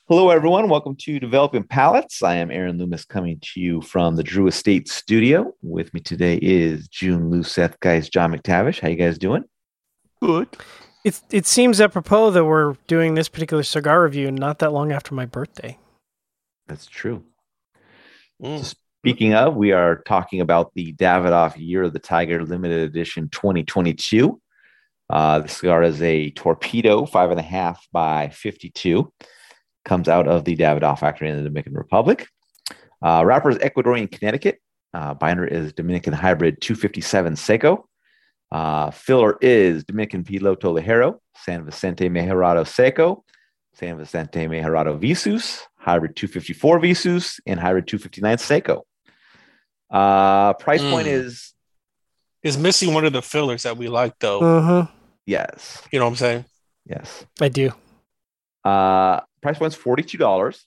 Hello, everyone. Welcome to Developing Palettes. I am Aaron Loomis coming to you from the Drew Estate Studio. With me today is June Luceth, guys, John McTavish. How you guys doing? Good. It seems apropos that we're doing this particular cigar review not that long after my birthday. That's true. Speaking of, we are talking about the Davidoff Year of the Tiger Limited Edition 2022. The cigar is a Torpedo 5.5 by 52. Comes out of the Davidoff factory in the Dominican Republic. Wrapper is Ecuadorian Connecticut. Binder is Dominican Hybrid 257 Seco. Filler is Dominican Piloto Ligero, San Vicente Mejorado Seco, San Vicente Mejorado Visus, Hybrid 254 Visus, and Hybrid 259 Seco. Price point is missing one of the fillers that we like, though. Mm-hmm. Yes. You know what I'm saying? Yes. I do. Price point's $42.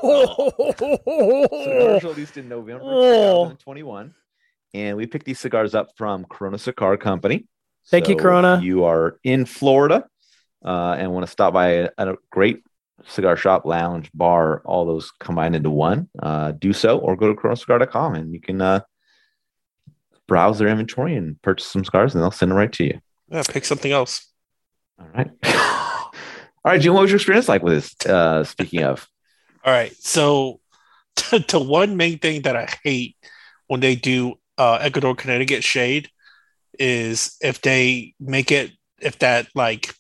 Cigars released in November 2021. And we picked these cigars up from Corona Cigar Company. Thank you, Corona. If you are in Florida and want to stop by a great cigar shop, lounge, bar, all those combined into one, do so, or go to coronacigar.com and you can browse their inventory and purchase some cigars, and they'll send them right to you. Yeah, pick something else. All right. All right, Jim, what was your experience like with this? Speaking of. All right. So the one main thing that I hate when they do Ecuador, Connecticut shade is if they make it, if that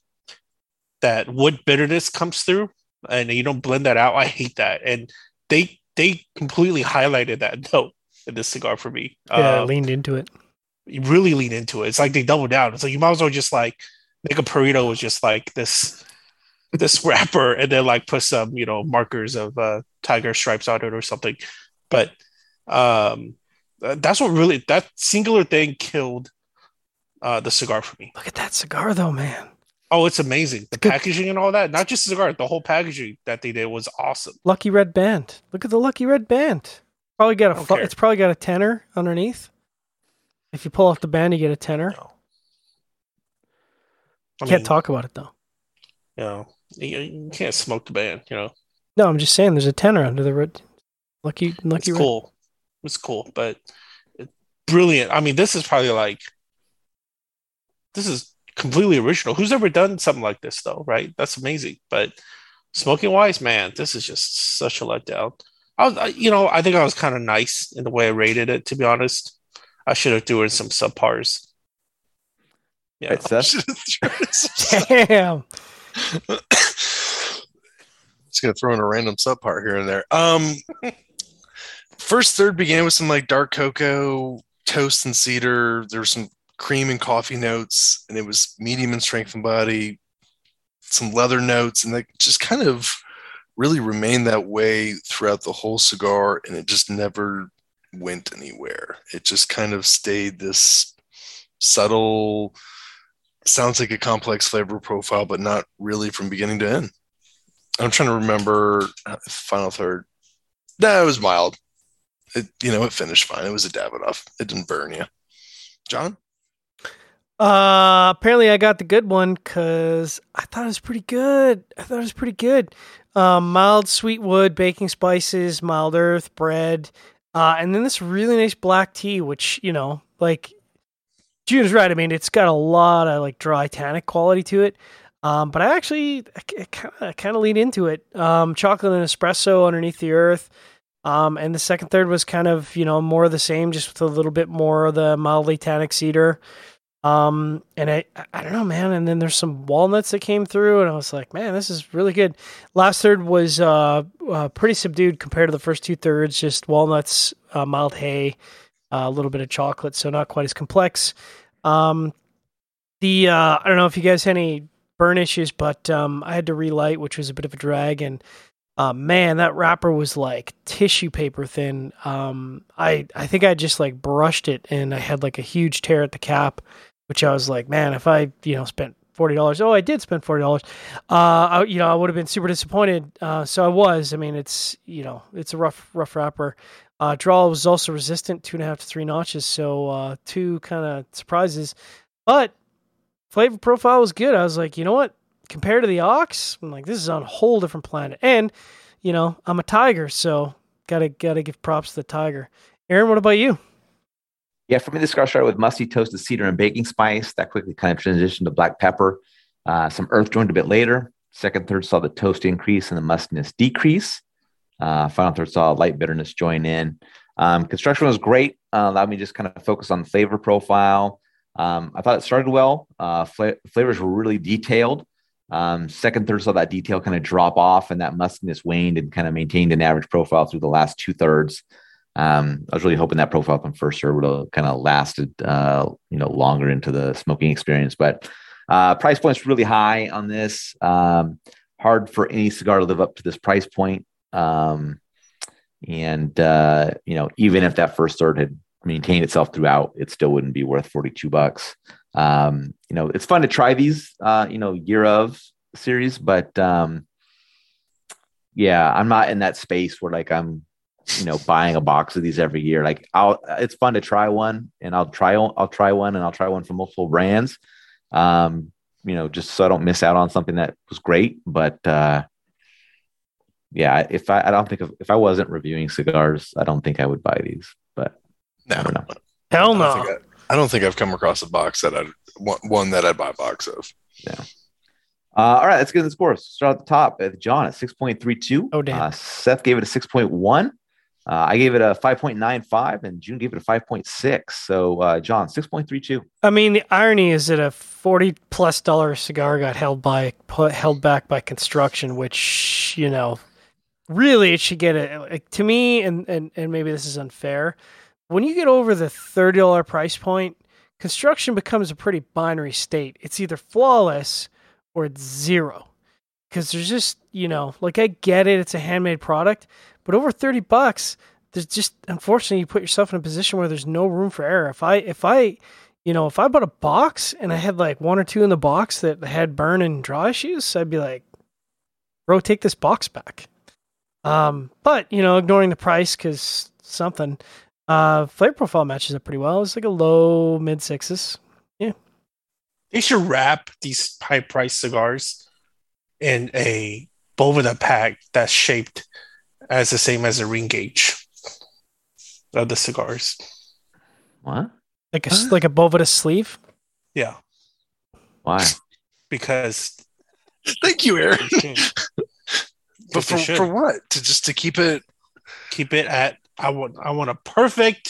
wood bitterness comes through and you don't blend that out. I hate that. And they completely highlighted that note in this cigar for me. Yeah, leaned into it. You really lean into it. It's like they double down. It's like you might as well just like make a burrito with just like this wrapper and then like put some, markers of tiger stripes on it or something. But that's what really, that singular thing killed the cigar for me. Look at that cigar though, man. Oh, it's amazing. The packaging and all that, not just the cigar, the whole packaging that they did was awesome. Lucky red band. Look at the lucky red band. It's probably got a tenor underneath. If you pull off the band, you get a tenor. No. Can't talk about it though. You can't smoke the band, No, I'm just saying there's a tenor under the red. Lucky it's red. Cool. It's cool, but it's brilliant. I mean, this is completely original. Who's ever done something like this though, right? That's amazing. But smoking wise, man, this is just such a letdown. I think I was kind of nice in the way I rated it, to be honest. I should have threw in some subpars. Yeah, damn. Just gonna throw in a random subpart here and there. First third began with some like dark cocoa, toast and cedar. There was some cream and coffee notes, and it was medium in strength and body, some leather notes, and that just kind of really remained that way throughout the whole cigar, and it just never went anywhere. It just kind of stayed this subtle, sounds like a complex flavor profile, but not really from beginning to end. I'm trying to remember final third. No, it was mild. It finished fine. It was a Davidoff. It didn't burn you. John? Apparently I got the good one because I thought it was pretty good. Mild sweet wood, baking spices, mild earth, bread, and then this really nice black tea, which, June's right. I mean, it's got a lot of like dry tannic quality to it. But I actually kind of lean into it. Chocolate and espresso underneath the earth. And the second third was kind of, more of the same, just with a little bit more of the mildly tannic cedar. And I don't know, man. And then there's some walnuts that came through, and I was like, man, this is really good. Last third was pretty subdued compared to the first two thirds, just walnuts, mild hay, a little bit of chocolate, so not quite as complex. I don't know if you guys had any burn issues, but I had to relight, which was a bit of a drag, and man, that wrapper was like tissue paper thin. I think I just like brushed it, and I had like a huge tear at the cap, which I was like, man, if I spent $40, oh, I did spend $40. I would have been super disappointed. So I was. I mean, it's a rough wrapper. Draw was also resistant, 2.5 to 3 notches, so two kind of surprises. But flavor profile was good. I was like, you know what? compared to the Ox, I'm like, this is on a whole different planet. And, I'm a Tiger, so gotta give props to the Tiger. Aaron, what about you? Yeah, for me, the cigar started with musty toasted cedar and baking spice. That quickly kind of transitioned to black pepper. Some earth joined a bit later. Second, third saw the toast increase and the mustiness decrease. Final third saw light bitterness join in. Construction was great. Allowed me to just kind of focus on the flavor profile. I thought it started well. Flavors were really detailed. Second, third saw that detail kind of drop off, and that mustiness waned and kind of maintained an average profile through the last 2/3. I was really hoping that profile from first serve would have kind of lasted, longer into the smoking experience. But price point's really high on this. Hard for any cigar to live up to this price point. Even if that first third had maintained itself throughout, it still wouldn't be worth $42. It's fun to try these, year of series, but I'm not in that space where like I'm, buying a box of these every year. Like it's fun to try one, and I'll try one from multiple brands. Just so I don't miss out on something that was great. But if I wasn't reviewing cigars, I don't think I would buy these. But no, I don't know. Hell no. I don't think I've come across a box that I'd buy a box of. Yeah. All right, let's get into the scores. Start at the top with John at 6.32. Oh, damn. Seth gave it a 6.1. I gave it a 5.95, and June gave it a 5.6. So, John, 6.32. I mean, the irony is that a $40+ cigar got held back by construction, which, really it should get to me, and maybe this is unfair. When you get over the $30 price point, construction becomes a pretty binary state. It's either flawless or it's zero. Because there's just, I get it, it's a handmade product, but over $30, there's just, unfortunately, you put yourself in a position where there's no room for error. If I bought a box and I had like one or two in the box that had burn and draw issues, I'd be like, bro, take this box back. But, ignoring the price because something, flavor profile matches up pretty well. It's like a low mid sixes. Yeah. They should wrap these high price cigars in a Boveda pack that's shaped as the same as a ring gauge of the cigars. What? Like a Boveda sleeve? Yeah. Why? Because thank you, Aaron. But for what? To keep it at I want a perfect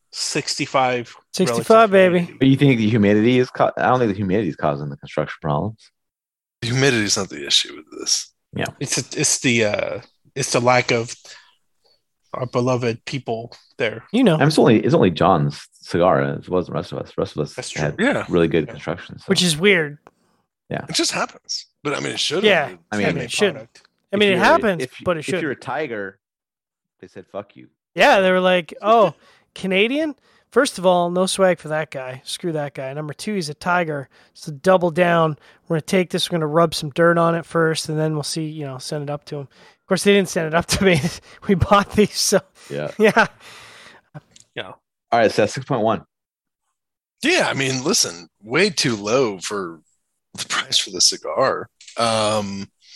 65. 65, baby. But you think the humidity is? I don't think the humidity is causing the construction problems. The humidity is not the issue with this. Yeah, it's the lack of our beloved people there. And it's only John's cigar. It wasn't the rest of us. The rest of us That's true. had really good construction. So. Which is weird. Yeah, it just happens. But I mean, it should. Yeah, it should. I mean, it happens, but it should. If you're a Tiger, they said "fuck you." Yeah, they were like, "Oh, Canadian." First of all, no swag for that guy. Screw that guy. Number two, he's a Tiger. So double down. We're going to take this. We're going to rub some dirt on it first, and then we'll see, send it up to him. Of course, they didn't send it up to me. We bought these. So, yeah. All right, so 6.1. Yeah, I mean, listen, way too low for the price for the cigar. At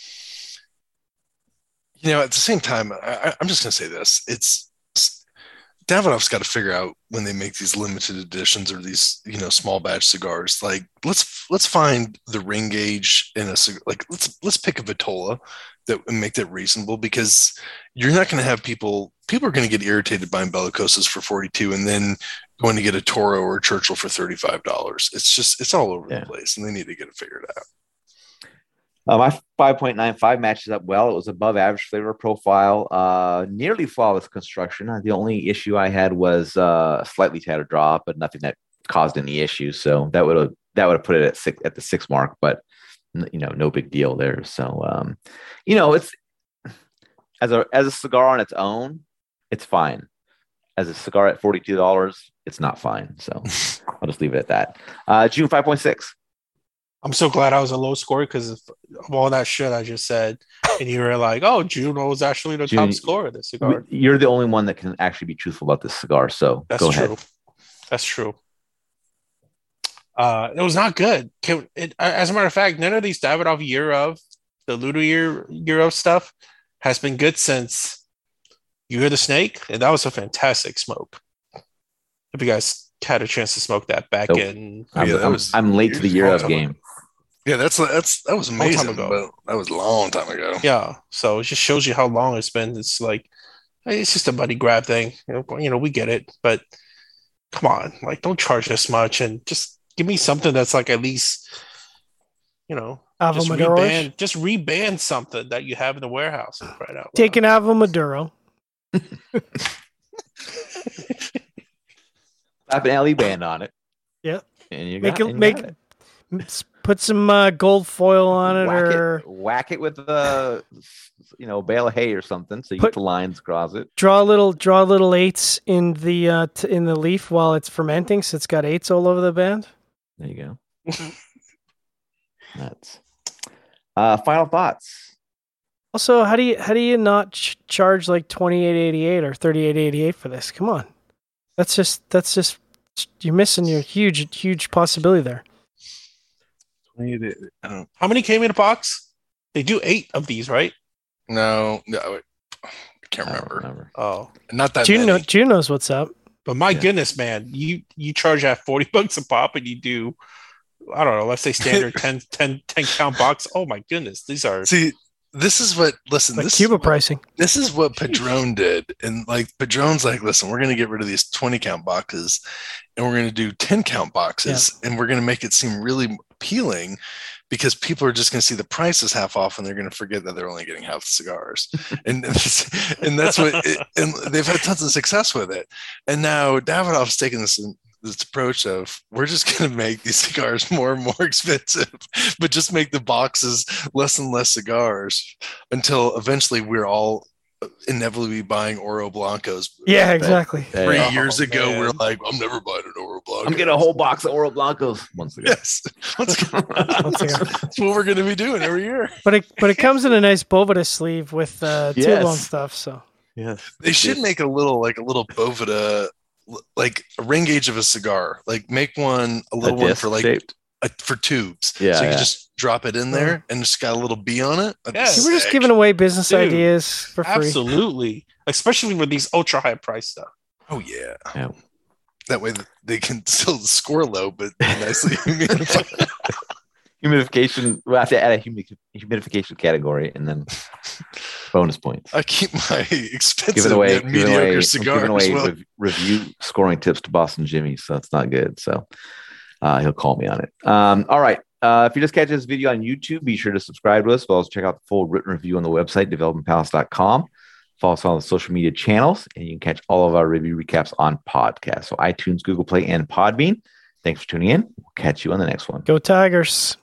the same time, I'm just going to say this. Davidoff's got to figure out when they make these limited editions or these, small batch cigars. Like, let's find the ring gauge in a cigar. Like, let's pick a Vitola and make that reasonable, because you're not going to have people are going to get irritated buying Bellicosas for $42 and then going to get a Toro or a Churchill for $35. It's all over the place, and they need to get it figured out. My 5.95 matches up well. It was above average flavor profile, nearly flawless construction. The only issue I had was slightly tattered draw, but nothing that caused any issues. So that would have put it at the 6 mark, but no big deal there. So it's as a cigar on its own, it's fine. As a cigar at $42, it's not fine. So I'll just leave it at that. June 5.6. I'm so glad I was a low score because of all that shit I just said. And you were like, oh, Juno was actually the top scorer of the cigar. You're the only one that can actually be truthful about this cigar. So That's go true. ahead. That's true. It was not good. As a matter of fact, none of these Davidoff the Ludo year of stuff has been good since You Hear the Snake, and that was a fantastic smoke. If you guys had a chance to smoke that back in, I'm late to the year of game. Yeah, that was amazing. Long time ago. But that was a long time ago. Yeah, so it just shows you how long it's been. It's like it's just a money grab thing. We get it, but come on, like don't charge this much and just give me something that's like at least, just reban something that you have in the warehouse. Right out. Take an Avo Maduro. Slap an LE band on it. Yeah, and you make it. Put some gold foil on it, whack it with a bale of hay or something, so you get the lines across it. Draw little eights in the leaf while it's fermenting, so it's got eights all over the band. There you go. That's final thoughts. Also, how do you not charge like $28.88 or $38.88 for this? Come on, that's just you're missing your huge possibility there. How many came in a box? They do 8 of these, right? No, I can't remember. Oh, not that June many. June knows what's up. But my goodness, man, you charge at $40 a pop, and you do, I don't know, let's say standard 10 count box. Oh my goodness, these are. See, this is what. Listen, like this Cuba pricing. This is what Padron did, and like Padron's like, listen, we're going to get rid of these 20 count boxes, and we're going to do 10 count boxes, and we're going to make it seem really appealing, because people are just going to see the price is half off, and they're going to forget that they're only getting half the cigars, and that's what. And they've had tons of success with it, and now Davidoff's taking this approach of, we're just going to make these cigars more and more expensive, but just make the boxes less and less cigars until eventually we're all inevitably buying Oro Blancos. Yeah, exactly. 3 years ago, we're like, I'm never buying an Oro Blanco. I'm getting a whole box of Oro Blancos once again. Yes, that's what we're going to be doing every year. But it comes in a nice Boveda sleeve with tube-on stuff. So yes, they should make a little Boveda, like a ring gauge of a cigar. Like make one a little one for for tubes. Yeah, so you can just drop it in there and it's got a little B on it. Yes. We're just giving away business ideas for free. Absolutely. Especially with these ultra high price stuff. Oh yeah. That way they can still score low, but nicely humidification. We'll have to add a humidification category and then bonus points. I keep my expensive mediocre cigars. Giving away review scoring tips to Boston Jimmy, so that's not good. So he'll call me on it. All right. If you just catch this video on YouTube, be sure to subscribe to us. As well as check out the full written review on the website, developmentpalace.com. Follow us on the social media channels, and you can catch all of our review recaps on podcasts. So iTunes, Google Play, and Podbean. Thanks for tuning in. We'll catch you on the next one. Go Tigers.